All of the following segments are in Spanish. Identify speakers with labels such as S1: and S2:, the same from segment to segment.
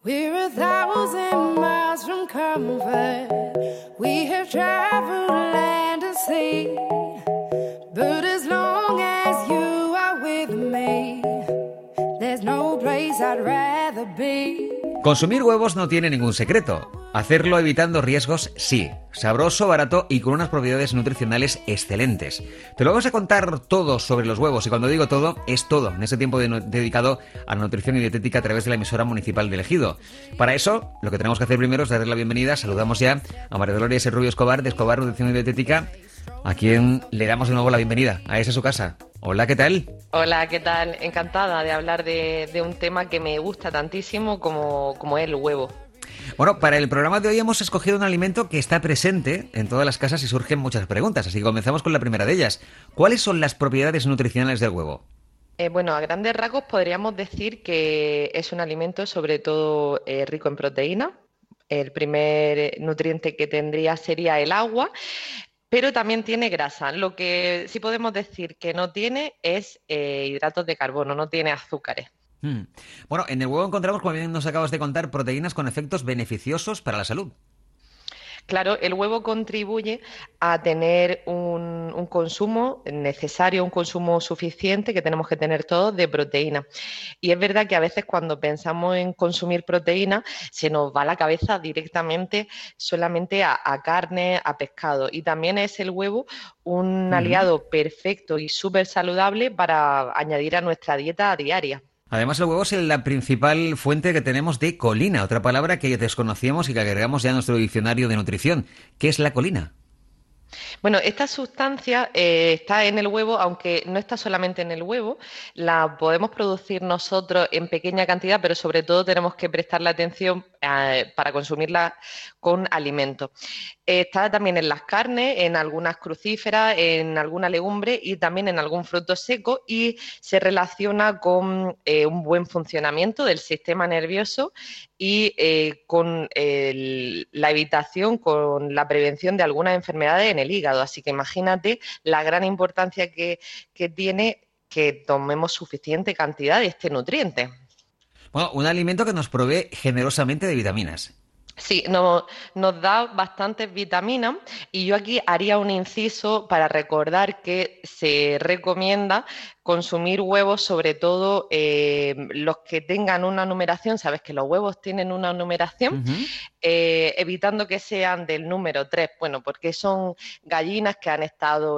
S1: We're 1,000 miles from comfort. We have traveled land and sea. But as long as you are with me, there's no place I'd rather be.
S2: Consumir huevos no tiene ningún secreto. Hacerlo evitando riesgos, sí. Sabroso, barato y con unas propiedades nutricionales excelentes. Te lo vamos a contar todo sobre los huevos, y cuando digo todo, es todo, en este tiempo dedicado a la nutrición y dietética a través de la emisora municipal de Ejido. Para eso, lo que tenemos que hacer primero es darle la bienvenida. Saludamos ya a María Dolores Rubio Escobar, de Escobar Nutrición y Dietética, a quien le damos de nuevo la bienvenida a esa su casa. Hola, ¿qué tal?
S3: Hola, ¿qué tal? Encantada de hablar de un tema que me gusta tantísimo como es el huevo.
S2: Bueno, para el programa de hoy hemos escogido un alimento que está presente en todas las casas y surgen muchas preguntas, así que comenzamos con la primera de ellas. ¿Cuáles son las propiedades nutricionales del huevo?
S3: Bueno, a grandes rasgos podríamos decir que es un alimento sobre todo rico en proteína. El primer nutriente que tendría sería el agua, pero también tiene grasa. Lo que sí podemos decir que no tiene es hidratos de carbono, no tiene azúcares.
S2: Bueno, en el huevo encontramos, como bien nos acabas de contar, proteínas con efectos beneficiosos para la salud.
S3: Claro, el huevo contribuye a tener un consumo necesario, un consumo suficiente que tenemos que tener todos de proteína. Y es verdad que a veces cuando pensamos en consumir proteína se nos va la cabeza directamente solamente a carne, a pescado. Y también es el huevo un aliado perfecto y súper saludable para añadir a nuestra dieta diaria.
S2: Además, el huevo es la principal fuente que tenemos de colina, otra palabra que desconocíamos y que agregamos ya a nuestro diccionario de nutrición. ¿Qué es la colina?
S3: Bueno, esta sustancia está en el huevo, aunque no está solamente en el huevo, la podemos producir nosotros en pequeña cantidad, pero sobre todo tenemos que prestarle atención para consumirla con alimentos. Está también en las carnes, en algunas crucíferas, en alguna legumbre y también en algún fruto seco, y se relaciona con un buen funcionamiento del sistema nervioso y con la evitación, con la prevención de algunas enfermedades en el hígado. Así que imagínate la gran importancia que tiene que tomemos suficiente cantidad de este nutriente.
S2: Bueno, un alimento que nos provee generosamente de vitaminas.
S3: Sí, nos da bastantes vitaminas, y yo aquí haría un inciso para recordar que se recomienda consumir huevos, sobre todo los que tengan una numeración. Sabes que los huevos tienen una numeración, evitando que sean del número 3, bueno, porque son gallinas que han estado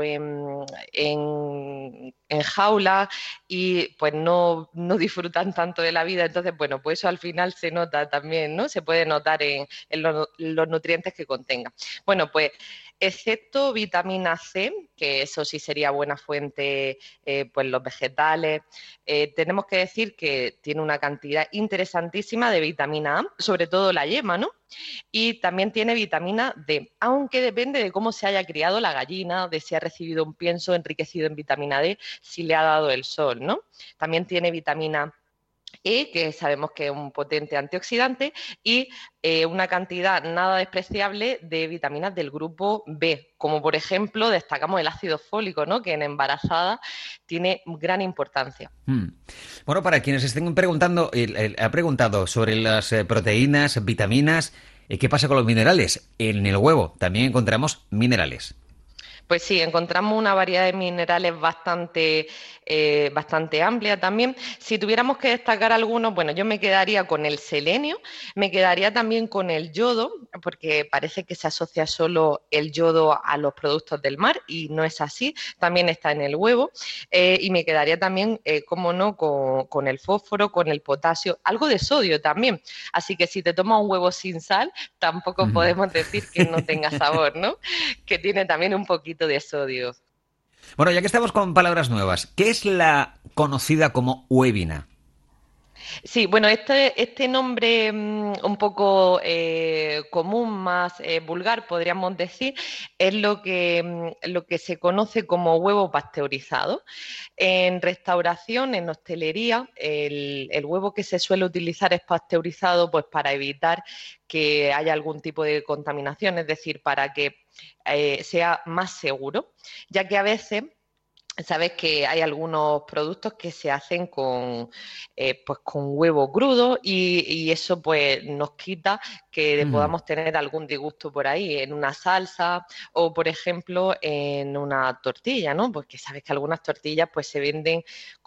S3: en jaulas y pues no disfrutan tanto de la vida. Entonces, bueno, pues eso al final se nota también, ¿no? Se puede notar en los nutrientes que contenga. Bueno, pues excepto vitamina C, que eso sí sería buena fuente, pues los vegetales, tenemos que decir que tiene una cantidad interesantísima de vitamina A, sobre todo la yema, ¿no? Y también tiene vitamina D, aunque depende de cómo se haya criado la gallina, de si ha recibido un pienso enriquecido en vitamina D, si le ha dado el sol, ¿no? También tiene vitamina E, que sabemos que es un potente antioxidante, y una cantidad nada despreciable de vitaminas del grupo B, como por ejemplo destacamos el ácido fólico, ¿no? Que en embarazada tiene gran importancia.
S2: Bueno, para quienes estén preguntando, ha preguntado sobre las proteínas, vitaminas, ¿qué pasa con los minerales? En el huevo también encontramos minerales.
S3: Pues sí, encontramos una variedad de minerales bastante amplia también. Si tuviéramos que destacar algunos, bueno, yo me quedaría con el selenio, me quedaría también con el yodo, porque parece que se asocia solo el yodo a los productos del mar y no es así, también está en el huevo, y me quedaría también, cómo no, con el fósforo, con el potasio, algo de sodio también. Así que si te tomas un huevo sin sal, tampoco podemos decir que no tenga sabor, ¿no? Que tiene también un poquito de sodio.
S2: Bueno, ya que estamos con palabras nuevas, ¿qué es la conocida como huevina?
S3: Sí, bueno, este nombre un poco común, más vulgar, podríamos decir, es lo que se conoce como huevo pasteurizado. En restauración, en hostelería, el huevo que se suele utilizar es pasteurizado, pues para evitar que haya algún tipo de contaminación, es decir, para que sea más seguro, ya que a veces Sabes que hay algunos productos que se hacen pues con huevo crudo y eso pues nos quita que
S2: Ujú.
S3: podamos tener algún disgusto por ahí en una salsa o por ejemplo en una tortilla, ¿no? Porque sabes que algunas tortillas pues se venden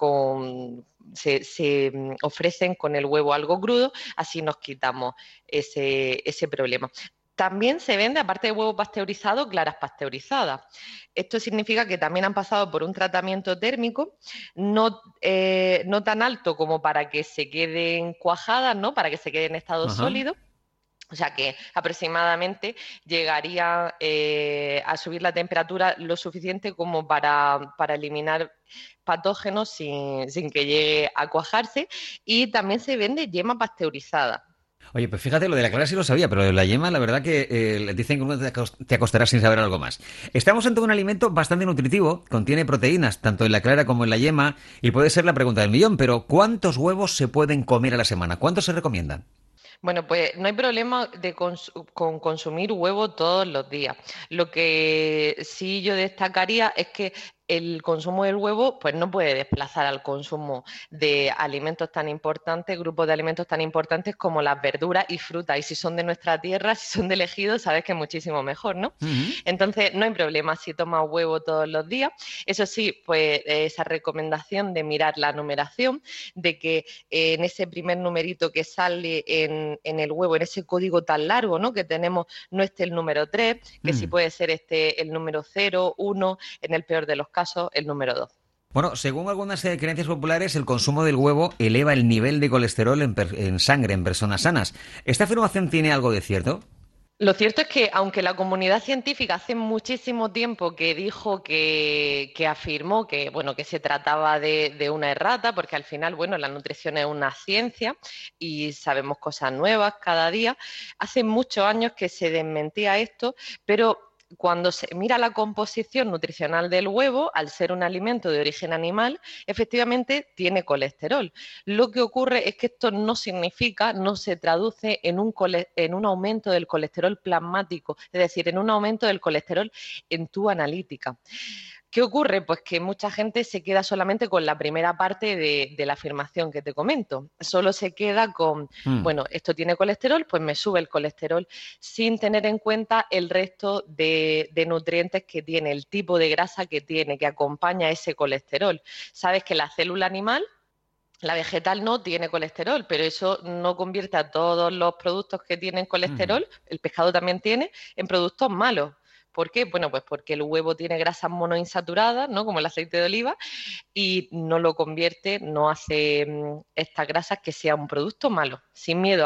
S3: se ofrecen con el huevo algo crudo, así nos quitamos ese problema. También se vende, aparte de huevo pasteurizado, claras pasteurizadas. Esto significa que también han pasado por un tratamiento térmico, no tan alto como para que se queden cuajadas, ¿no? Para que se queden en estado
S2: Ajá.
S3: sólido. O sea que aproximadamente llegaría a subir la temperatura lo suficiente como para eliminar patógenos sin que llegue a cuajarse. Y también se vende yema pasteurizada.
S2: Oye, pues fíjate, lo de la clara sí lo sabía, pero de la yema, la verdad que dicen que uno te acostarás sin saber algo más. Estamos ante un alimento bastante nutritivo, contiene proteínas, tanto en la clara como en la yema, y puede ser la pregunta del millón, pero ¿cuántos huevos se pueden comer a la semana? ¿Cuántos se recomiendan?
S3: Bueno, pues no hay problema con consumir huevo todos los días. Lo que sí yo destacaría es que el consumo del huevo pues no puede desplazar al consumo de alimentos tan importantes, grupos de alimentos tan importantes como las verduras y frutas. Y si son de nuestra tierra, si son de elegido, sabes que es muchísimo mejor, ¿no?
S2: Ujú.
S3: Entonces, no hay problema si tomas huevo todos los días. Eso sí, pues esa recomendación de mirar la numeración, de que en ese primer numerito que sale en el huevo, en ese código tan largo, ¿no? Que tenemos, no esté el número 3, que sí
S2: Mm.
S3: puede ser el número 0, 1, en el peor de los casos, el número 2.
S2: Bueno, según algunas creencias populares, el consumo del huevo eleva el nivel de colesterol en sangre en personas sanas. ¿Esta afirmación tiene algo de cierto?
S3: Lo cierto es que, aunque la comunidad científica hace muchísimo tiempo que dijo que afirmó que, bueno, que se trataba de una errata, porque al final, bueno, la nutrición es una ciencia y sabemos cosas nuevas cada día, hace muchos años que se desmentía esto, pero cuando se mira la composición nutricional del huevo, al ser un alimento de origen animal, efectivamente tiene colesterol. Lo que ocurre es que esto no significa, no se traduce en un aumento del colesterol plasmático, es decir, en un aumento del colesterol en tu analítica. ¿Qué ocurre? Pues que mucha gente se queda solamente con la primera parte de la afirmación que te comento. Solo se queda con,
S2: Mm.
S3: bueno, esto tiene colesterol, pues me sube el colesterol, sin tener en cuenta el resto de nutrientes que tiene, el tipo de grasa que tiene, que acompaña ese colesterol. Sabes que la célula animal, la vegetal no tiene colesterol, pero eso no convierte a todos los productos que tienen
S2: Ujú.
S3: colesterol, el pescado también tiene, en productos malos. ¿Por qué? Bueno, pues porque el huevo tiene grasas monoinsaturadas, ¿no? Como el aceite de oliva, y no lo convierte, no hace estas grasas que sea un producto malo. Sin miedo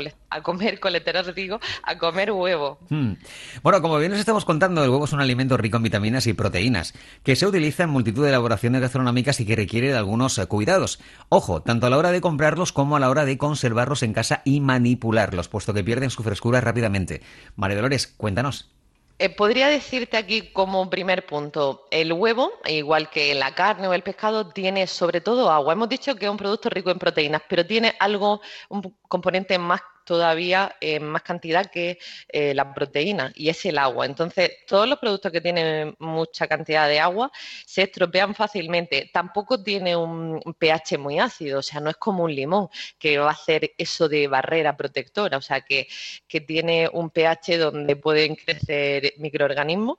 S3: a comer colesterol, digo, a comer huevo.
S2: Mm. Bueno, como bien nos estamos contando, el huevo es un alimento rico en vitaminas y proteínas, que se utiliza en multitud de elaboraciones gastronómicas y que requiere de algunos cuidados. Ojo, tanto a la hora de comprarlos como a la hora de conservarlos en casa y manipularlos, puesto que pierden su frescura rápidamente. María Dolores, cuéntanos.
S3: Podría decirte aquí como primer punto, el huevo, igual que la carne o el pescado, tiene sobre todo agua. Hemos dicho que es un producto rico en proteínas, pero tiene algo, un componente más todavía, en más cantidad que la proteína, y es el agua. Entonces, todos los productos que tienen mucha cantidad de agua se estropean fácilmente. Tampoco tiene un pH muy ácido, o sea, no es como un limón, que va a hacer eso de barrera protectora, o sea, que tiene un pH donde pueden crecer microorganismos.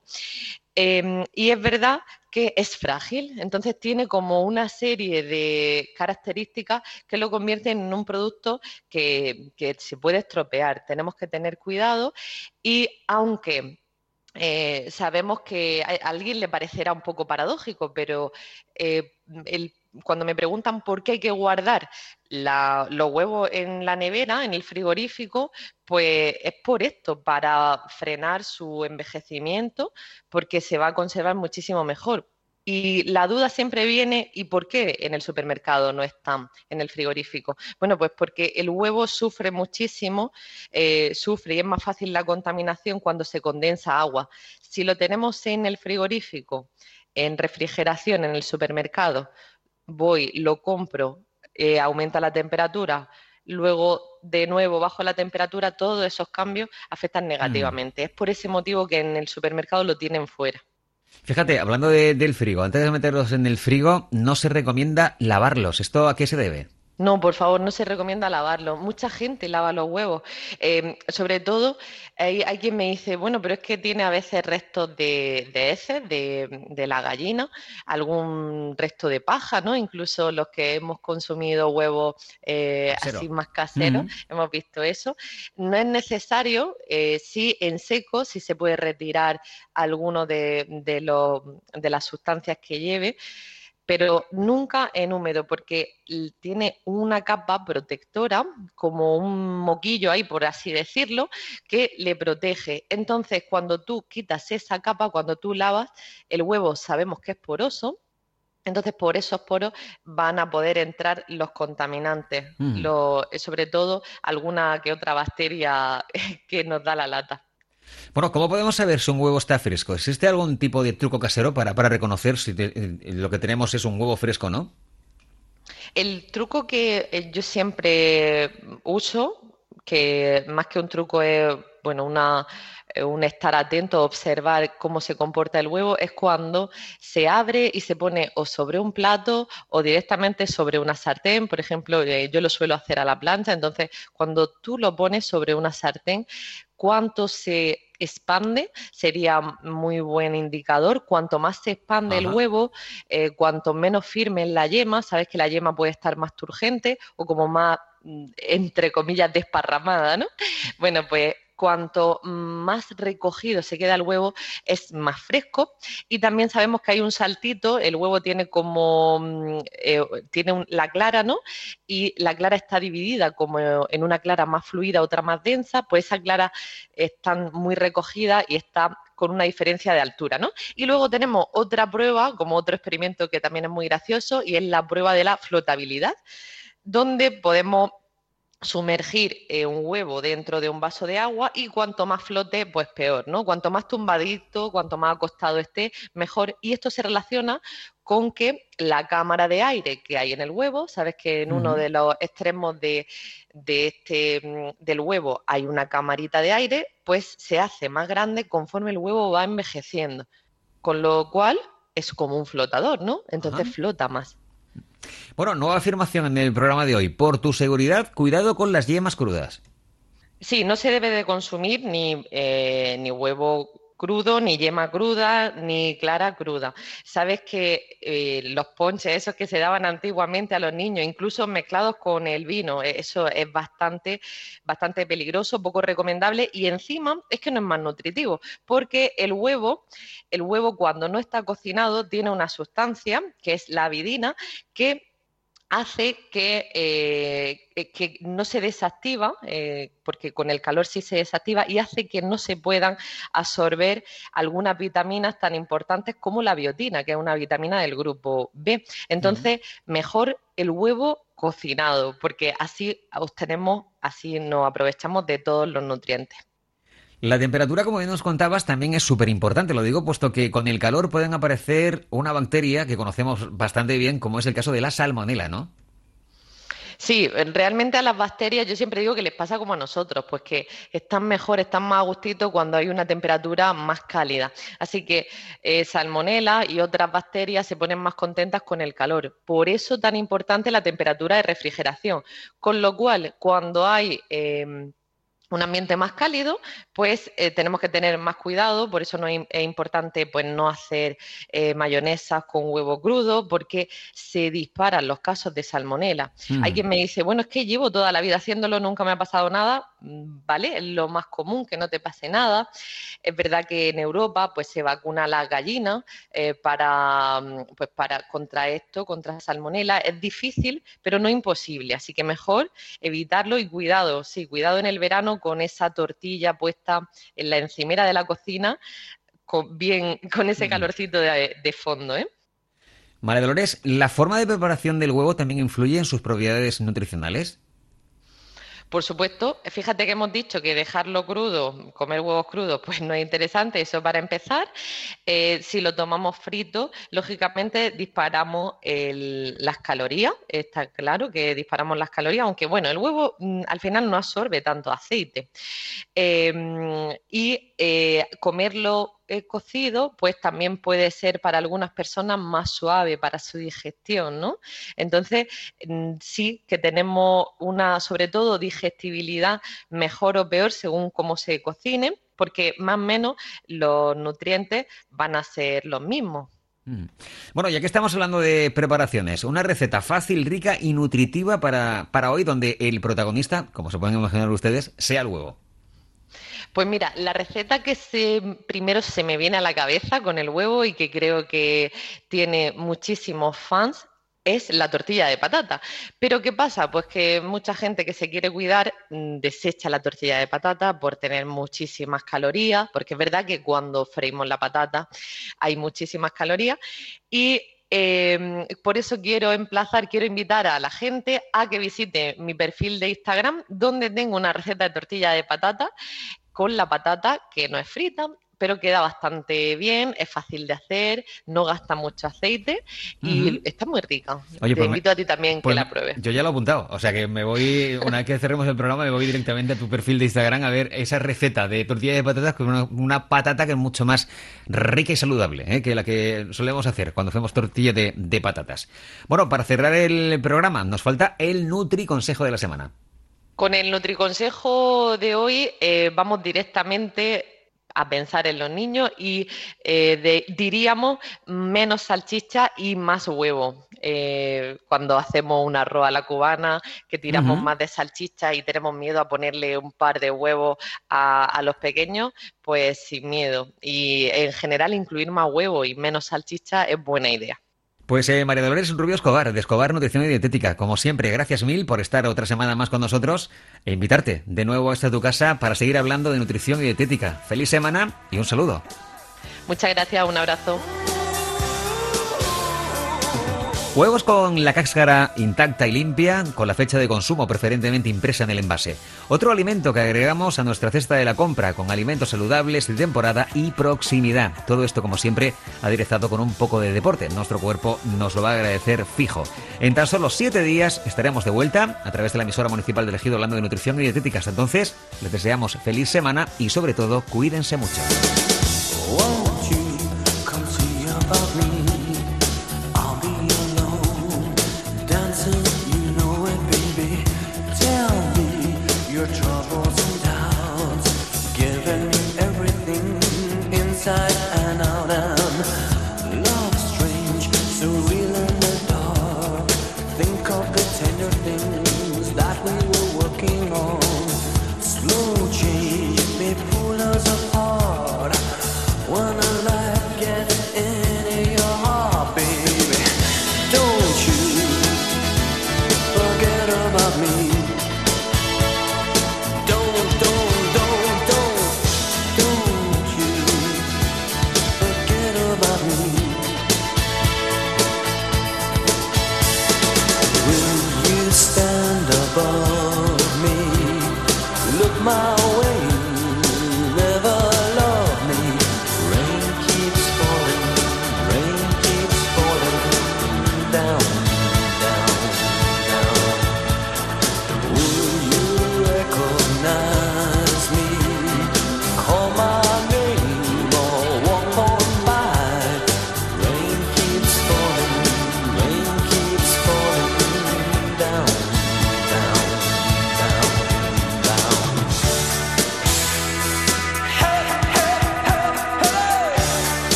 S3: Y es verdad que es frágil, entonces tiene como una serie de características que lo convierten en un producto que se puede estropear. Tenemos que tener cuidado y aunque sabemos que a alguien le parecerá un poco paradójico, pero cuando me preguntan por qué hay que guardar los huevos en la nevera, en el frigorífico, pues es por esto, para frenar su envejecimiento, porque se va a conservar muchísimo mejor. Y la duda siempre viene, ¿y por qué en el supermercado no están en el frigorífico? Bueno, pues porque el huevo sufre muchísimo, sufre y es más fácil la contaminación cuando se condensa agua. Si lo tenemos en el frigorífico, en refrigeración en el supermercado, voy, lo compro, aumenta la temperatura, luego de nuevo bajo la temperatura, todos esos cambios afectan
S2: Mm.
S3: negativamente. Es por ese motivo que en el supermercado lo tienen fuera.
S2: Fíjate, hablando del frigo, antes de meterlos en el frigo, no se recomienda lavarlos. ¿Esto a qué se debe?
S3: No, por favor, no se recomienda lavarlo. Mucha gente lava los huevos. Sobre todo, hay quien me dice, bueno, pero es que tiene a veces restos de heces de la gallina, algún resto de paja, ¿no? Incluso los que hemos consumido huevos así
S2: Casero.
S3: más caseros,
S2: Mm.
S3: hemos visto eso. No es necesario, sí en seco, sí se puede retirar alguno de las sustancias que lleve, pero nunca en húmedo, porque tiene una capa protectora, como un moquillo ahí, por así decirlo, que le protege. Entonces, cuando tú quitas esa capa, cuando tú lavas, el huevo sabemos que es poroso. Entonces, por esos poros van a poder entrar los contaminantes,
S2: Mm.
S3: sobre todo alguna que otra bacteria que nos da la lata.
S2: Bueno, ¿cómo podemos saber si un huevo está fresco? ¿Existe algún tipo de truco casero para reconocer si lo que tenemos es un huevo fresco o no?
S3: El truco que yo siempre uso, que más que un truco es, bueno, un estar atento, observar cómo se comporta el huevo, es cuando se abre y se pone o sobre un plato o directamente sobre una sartén. Por ejemplo, yo lo suelo hacer a la plancha, entonces cuando tú lo pones sobre una sartén, cuánto se expande sería muy buen indicador. Cuanto más se expande el
S2: Ajá.
S3: huevo, cuanto menos firme es la yema, sabes que la yema puede estar más turgente o como más, entre comillas, desparramada, ¿no? Bueno, pues cuanto más recogido se queda el huevo, es más fresco. Y también sabemos que hay un saltito, el huevo tiene como, la clara, ¿no? Y la clara está dividida como en una clara más fluida, otra más densa, pues esa clara están muy recogidas y está con una diferencia de altura, ¿no? Y luego tenemos otra prueba, como otro experimento que también es muy gracioso, y es la prueba de la flotabilidad, donde podemos sumergir un huevo dentro de un vaso de agua y cuanto más flote, pues peor, ¿no? Cuanto más tumbadito, cuanto más acostado esté, mejor. Y esto se relaciona con que la cámara de aire que hay en el huevo, sabes que en uno
S2: Ujú.
S3: de los extremos del huevo hay una camarita de aire, pues se hace más grande conforme el huevo va envejeciendo. Con lo cual es como un flotador, ¿no?
S2: Ajá.
S3: Entonces flota más.
S2: Bueno, nueva afirmación en el programa de hoy. Por tu seguridad, cuidado con las yemas crudas.
S3: Sí, no se debe de consumir ni huevo crudo, ni yema cruda, ni clara cruda. Sabes que los ponches, esos que se daban antiguamente a los niños, incluso mezclados con el vino, eso es bastante peligroso, poco recomendable y encima es que no es más nutritivo, porque el huevo cuando no está cocinado tiene una sustancia que es la avidina que hace que no se desactiva, porque con el calor sí se desactiva, y hace que no se puedan absorber algunas vitaminas tan importantes como la biotina, que es una vitamina del grupo B.
S2: Ujú.
S3: Entonces, mejor el huevo cocinado, porque así nos aprovechamos de todos los nutrientes.
S2: La temperatura, como bien nos contabas, también es súper importante. Lo digo puesto que con el calor pueden aparecer una bacteria que conocemos bastante bien, como es el caso de la salmonela, ¿no?
S3: Sí, realmente a las bacterias yo siempre digo que les pasa como a nosotros, pues que están mejor, están más a gustito cuando hay una temperatura más cálida. Así que salmonela y otras bacterias se ponen más contentas con el calor. Por eso tan importante la temperatura de refrigeración. Con lo cual, cuando hay un ambiente más cálido, pues tenemos que tener más cuidado, por eso no es importante pues no hacer mayonesas con huevo crudo, porque se disparan los casos de salmonela. Hay
S2: Mm.
S3: quien me dice, bueno, es que llevo toda la vida haciéndolo, nunca me ha pasado nada, ¿vale? Es lo más común que no te pase nada. Es verdad que en Europa pues se vacuna a las gallinas para contra esto, contra salmonela. Es difícil, pero no imposible, así que mejor evitarlo y cuidado, sí, cuidado en el verano con esa tortilla puesta en la encimera de la cocina, con ese
S2: Mm.
S3: calorcito de fondo, ¿eh?
S2: María Dolores, ¿la forma de preparación del huevo también influye en sus propiedades nutricionales?
S3: Por supuesto, fíjate que hemos dicho que dejarlo crudo, comer huevos crudos, pues no es interesante, eso para empezar. Si lo tomamos frito, lógicamente disparamos las calorías, está claro que disparamos las calorías, aunque bueno, el huevo al final no absorbe tanto aceite. Y comerlo cocido, pues también puede ser para algunas personas más suave para su digestión, ¿no? Entonces, sí que tenemos una, sobre todo, digestibilidad mejor o peor según cómo se cocine, porque más o menos los nutrientes van a ser los mismos.
S2: Bueno, ya que estamos hablando de preparaciones, una receta fácil, rica y nutritiva para hoy, donde el protagonista, como se pueden imaginar ustedes, sea el huevo.
S3: Pues mira, la receta que primero se me viene a la cabeza con el huevo y que creo que tiene muchísimos fans es la tortilla de patata. Pero ¿qué pasa? Pues que mucha gente que se quiere cuidar desecha la tortilla de patata por tener muchísimas calorías, porque es verdad que cuando freímos la patata hay muchísimas calorías y por eso quiero invitar a la gente a que visite mi perfil de Instagram, donde tengo una receta de tortilla de patata con la patata que no es frita, pero queda bastante bien, es fácil de hacer, no gasta mucho aceite y está muy rica.
S2: Oye,
S3: te invito a ti también que la pruebes.
S2: Yo ya lo he apuntado, o sea que me voy, una vez que cerremos el programa, me voy directamente a tu perfil de Instagram a ver esa receta de tortilla de patatas con una patata que es mucho más rica y saludable, que la que solemos hacer cuando hacemos tortilla de patatas. Bueno, para cerrar el programa, nos falta el Nutriconsejo de la semana.
S3: Con el Nutriconsejo de hoy vamos directamente a pensar en los niños y diríamos menos salchicha y más huevo. Cuando hacemos un arroz a la cubana, que tiramos más de salchicha y tenemos miedo a ponerle un par de huevos a los pequeños, pues sin miedo. Y en general incluir más huevo y menos salchicha es buena idea.
S2: Pues María Dolores Rubio Escobar, de Escobar Nutrición y Dietética. Como siempre, gracias mil por estar otra semana más con nosotros e invitarte de nuevo a esta tu casa para seguir hablando de nutrición y dietética. Feliz semana y un saludo.
S3: Muchas gracias, un abrazo.
S2: Huevos con la cáscara intacta y limpia, con la fecha de consumo preferentemente impresa en el envase. Otro alimento que agregamos a nuestra cesta de la compra, con alimentos saludables de temporada y proximidad. Todo esto, como siempre, aderezado con un poco de deporte. Nuestro cuerpo nos lo va a agradecer fijo. En tan solo 7 días estaremos de vuelta a través de la emisora municipal del Ejido hablando de nutrición y dietética. Hasta entonces, les deseamos feliz semana y, sobre todo, cuídense mucho.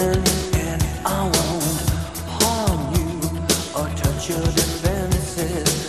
S1: Your defenses